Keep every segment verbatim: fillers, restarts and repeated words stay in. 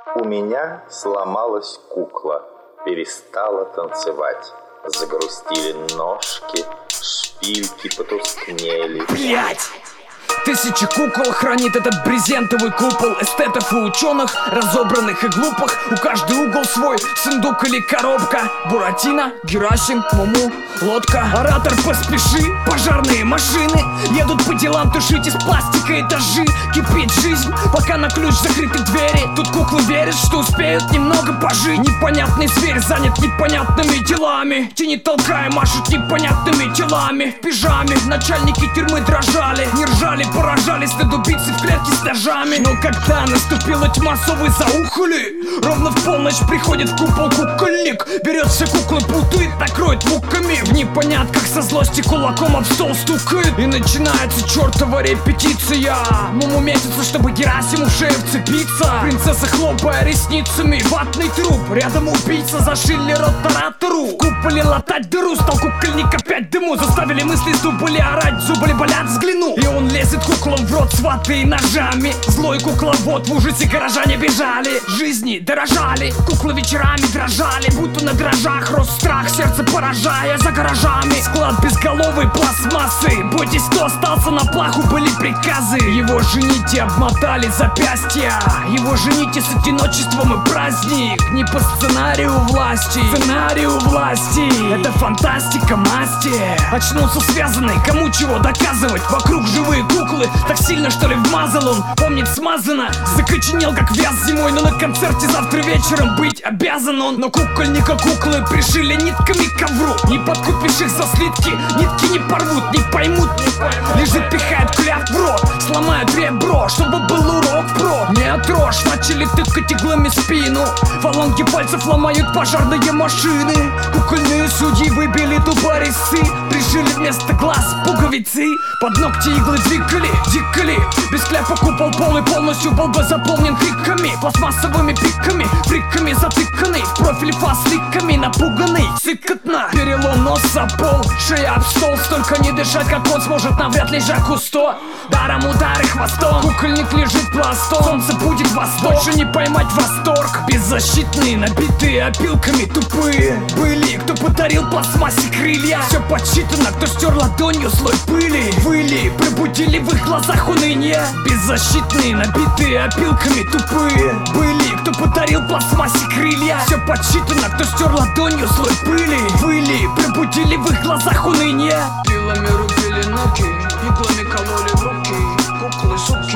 У меня сломалась кукла, перестала танцевать. Загрустили ножки, шпильки потускнели. Блять! Тысячи кукол хранит этот брезентовый купол эстетов и ученых, разобранных и глупых. У каждый угол свой сундук или коробка. Буратино, Герасим, Муму, лодка. Оратор, поспеши, пожарные машины едут по делам тушить из пластика этажи. Кипит жизнь, пока на ключ закрыты двери. Тут куклы верят, что успеют немного пожить. Непонятный зверь занят непонятными делами. Тени толкая, машут непонятными телами. В пижаме начальники тюрьмы дрожали, не ржали, поражались над убийцей в клетке с ножами. Но когда наступила тьма, совы заухали. Ровно в полночь приходит в купол кукольник, берет все куклы, путает, накроет муками. В непонятках со злости кулаком об стол стукает. И начинается чертова репетиция. Муму метится, чтобы Герасиму в шею вцепиться. Принцесса, хлопая ресницами, ватный труп. Рядом убийца, зашили рот таратору. В куполе латать дыру, стал кукольник опять дыму. Заставили мысли зуболи орать, зуболи болят, взгляну. И он лезет куклам в рот с ватой и ножами. Злой кукловод, в ужасе горожане бежали. Жизни дорожали, куклы вечерами дрожали. Будто на дрожжах рос страх, сердце поражая за гаражами. Склад безголовой пластмассы, бойтесь, кто остался на плаху, были приказы. Его жените, обмотали запястья. Его жените с одиночеством и праздник. Не по сценарию власти, сценарию власти. Это фантастика масти. Очнулся связанный, кому чего доказывать. Вокруг живые куклы, так сильно что ли вмазал он. Помнит, смазано, закоченел как вяз зимой. Но на концерте завтра вечером быть обязан он. Но кукольника куклы пришили нитками к ковру. Не подкупишь их за слитки, нитки не порвут, не поймут, не поймут. Лежит, пихает кляп в рот, сломают ребро, чтобы был урок про. Не отрожь, начали тыкать иглами спину. Фаланги пальцев ломают пожарные машины. Кукольные судьи выбили тупорезцы, пришили вместо глаз пуговицы. Под ногти иглы двигали, дикали. Без кляпа купол полый, полностью был бы заполнен криками. Пластмассовыми пиками, фриками затыканный. В профиль фас ликами напуганный. Сыкотно, перелом носа пол, шея об стол. Столько не дышать, как он сможет, навряд ли Жаку сто. Даром удары хвостом, кукольник лежит пластом. Солнце будет восток, больше не поймать восторг. Беззащитные, набитые опилками тупые были, кто подарил пластмассе крылья. Все подсчитано, кто стер ладонью слой пыли. Выли, пробудили в их глазах уныние. Беззащитные, набитые опилками тупые были, кто подарил пластмассе крылья. Все подсчитано, кто стер ладонью слой пыли. Выли, пробудили в их глазах уныние. Пилами рубили ноги, иглами кололи в руки. Куклы, суки,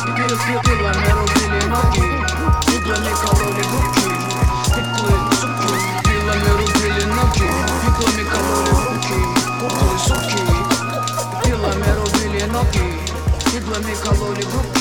пилами рубили ноги, иглами кололи в руки. Куклы, суки, пилами рубили ноги, иглами кололи в руки. Куклы, суки, пилами рубили ноги, иглами кололи в руки.